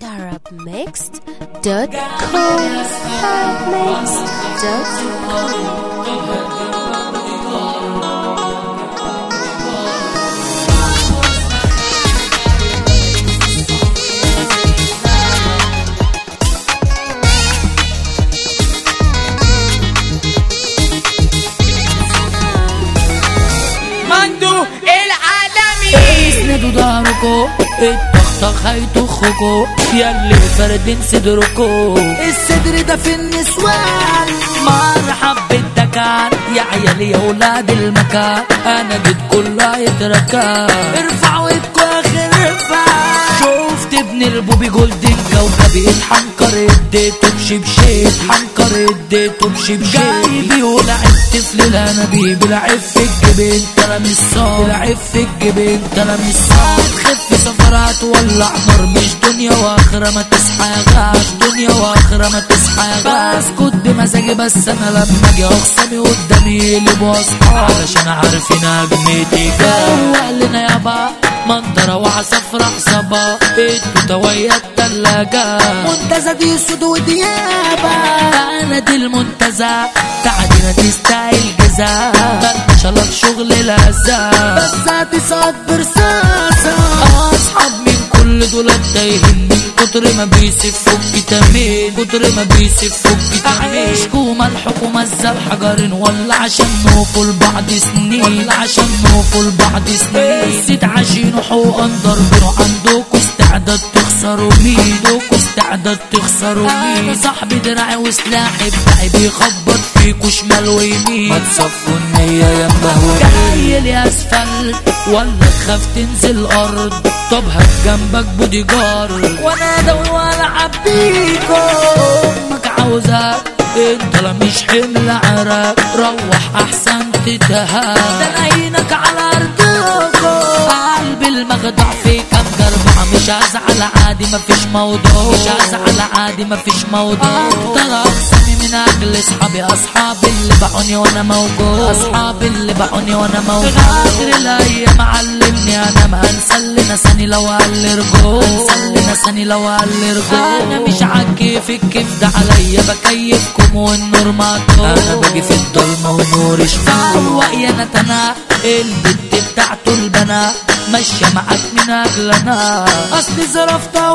مندو العالمي اسندوا ضهركوا الطخطخ هيطخكوا ياللي فاردين صدركوا. الصدر ده في النسوان مرحب بالدكان يا عيالي يا ولاد المكان انا جيت كله يتركان. ارفعوا ايدكوا يا خرفان شفت ابن البوبي جولدن كوكبي اتحنكر اديته بشبشب اتحنكر اديته بشبشب جاي بيولع الطفل الانابيب لعب في الجبين كلام الصوت لعب في الجبين كلام الصوت خف سفرات ولع نار مش دنيا واخره ما تصحاغاش دنيا واخره ما تصحاغاش اسكت بمزاجي بس انا لما اجي اخصمي قدامي يقلبوا اصحاب علشان عارفين هجمتي جوه لنا يابا منطرة وعصفرة حصبة انتوا تويا التلاجة منتزه دي سود وديابة انا دي المنتزه تعدينا تستاهل جزا بلبشلة في شغل الهزا بس هتصاد برصاصة اصحاب من كل دول تايهين من كتر ما بيسفوا الكتامين كتر ما بيسفوا الكتامين عيشكوا ملحكوا مزة الحجرين ولا عشان نوفوا لبعض سنين ولا عشان نوفوا لبعض سنين بس تعاشينوا حقوقا ضربينوا عندكوا استعداد تخسروا مين عندكوا استعداد تخسروا مين انا صاحبي دراعي وسلاحي بتاعي بيخبط فيكوا شمال ويمين ما تصفوا النية يا مبهوة جاي لي اسفل ولا تخاف تنزل الارض طب هات جنبك بودي جارد وانا ادوي والعب بيكوا امك عاوزاك انت لا مش حمل عراك روح احسن تتهاب ده ناينك على ارضكوا قلبي المخدع في كام جربعة مش هزعل عادي مفيش موضوع مش هزعل عادي مفيش موضوع اقدر اقسمي من اجل اصحابي اصحابي اللي باعوني وانا موجود اصحابي اللي باعوني وانا موجود غادر الايام علمني انا ما انسى اللي نساني لو قال رجول انسى اللي نساني لو قال رجول انا مش عكيف الكيف ده عليا بكيفكم والنور معطول انا باجي في الضلمه ونور شفاوق يا نتنا البت بتاعته البنا ماشيه معاك من اجلنا اصلي ظرفتها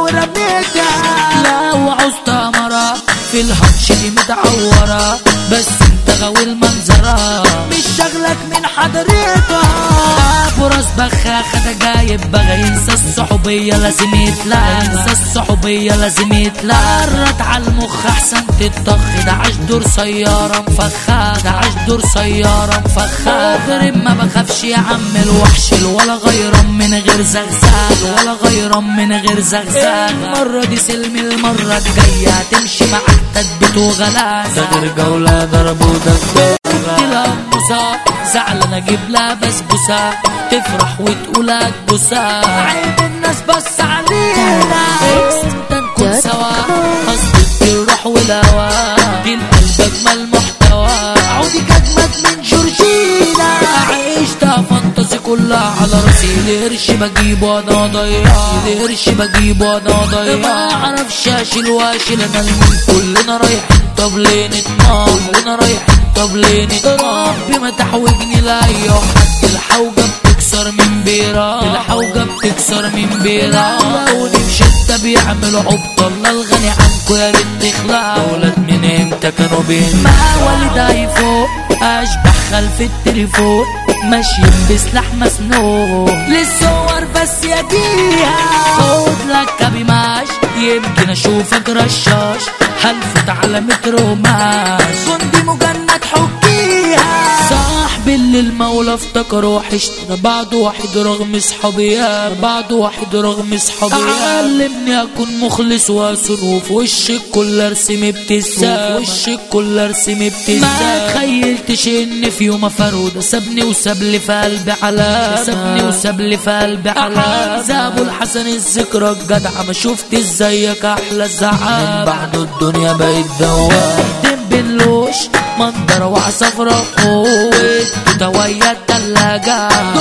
ورميتها لو عوزتها مرة في الهطش دي متعورة بس انت غاوي المنظرة مش شغلك من حضرتها ابو راس بخاخة ده جايب بغا ينسى الصحوبية لازم يتلقى ينسى الصحوبية لازم يتلقى قرت على المخ احسن تتطخ ده عاش دور سيارة مفخة ده عاش دور سيارة مفخة غير ما بخافش يا عم الوحش ولا غيران من غير زغزاغ ولا غيران من غير زغزاغ المرة دي سلمي المرة الجاية هتمشي معاك تثبيت وغلاس ده غير جولة ضرب ودغدغة لها موسى زعلانة اجيب لها بسبوسة تفرح وتقول هتبوسها عيب الناس بس علينا امتى نكون سوا قصدك الروح والهوا دي القلب اجمل محتوى عودك اجمد من جورجينا عيشتها فانتزي كلها على راسي القرش بجيبه وانا ضيع القرش بجيبه وانا ضيع ما اعرفش اشيل واشيل انا المين كلنا رايحين طب ليه نتنام كلنا رايحين طب ليه نتنام ربي ما تحوجني لاي حد الحوجه بتكسر من بيرة الحوجه بتكسر من بيرة لو نمشي انت بيعملوا عبط الله الغني عنكو يا ريت تخلع ولاد من امتى كانوا بين ما والدي فوق اشبح خلف التليفون ماشيين بسلاح مسنون للصور بس يا بيها خد لك كبيماش يمكن اشوفك رشاش هلفت على مترو ماش جندي مجند حكيها صاحبي اللي المولى افتكر وحشتنا بعد واحد رغم صحابي بعد واحد رغم صحابي علمني اكون مخلص واسون وفي وشك كل ارسم ابتسام وشك كل ارسم ابتسام ما تخيلتش ان في يوم فرودة سابني وساب لي في قلبي علامة سابني وساب لي في قلبي علامة زابوا الحسن الذكرى الجدع ما شفت ازيك احلى الزعامة من بعد الدنيا بقت دوام بنلوش منظر وعصفرة قوت تويا التلاجة دول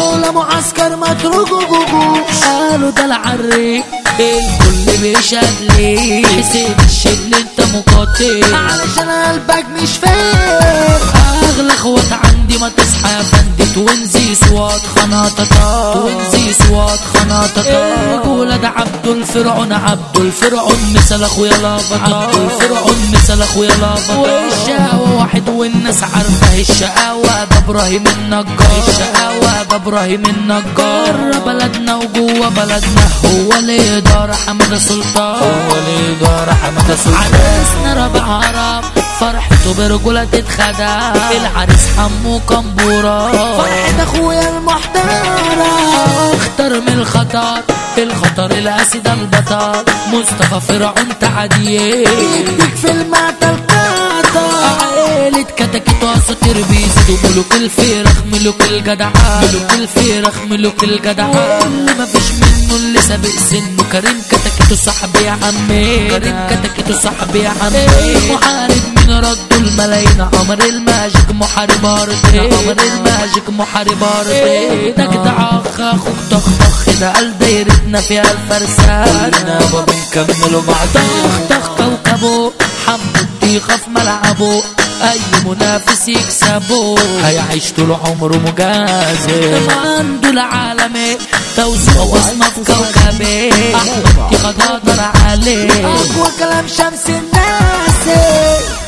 المعسكر متروك قالوا ده العريق الكل بيشهد ليه حسين الشبل انت مقاتل علشان قلبك مش فاهم اغلى اخوات عندي ما تصحى يا فندي توينزي صوات خناططات توينزي صوات خناططات ولاد عبد الفرعون عبد الفرعون مثل اخويا لافطا عبد الفرعون مثل اخويا لافطا والشقاوة واحد والناس عارفة الشقاوة ده ابراهيم النجار الشقاوة ده ابراهيم النجار بلدنا وجوه بلدنا هو الإدارة حمادة سلطان هو الإدارة حمادة سلطان عريسنا ربع عرب فرحته برجولة تتخدع العريس حمو كمبورة فرحة اخويا المحترم اختار من الخطر الاسد البطل مصطفى فرعون تعديه يديك في المعتل قطر عيلة كتاكيت واساطير بيزيدوا ملوك الفرخ ملوك الجدعان ملوك الفرخ ملوك الجدعان اللي مفيش منه اللي سابق سنه كريم كتاكيتو صاحبي يا عمي كريم كتاكيتو صاحبي يا عمي محارب من ردوا الملايين عمر الماجيك محارب ارضي عمر الماجيك محارب ارضي تجدع اخ اخوك طخ ده قال دايرتنا فيها الفرسان كلنا بابا بنكملوا مع طخ كوكبه حمو الطيخة في ملعبه اي منافس يكسبه هيعيش طول عمره مجازف عنده العالمي توزيع وصمة في كوكبه احمد الطيخة ده قدر عليه اقوى كلام شمس الناس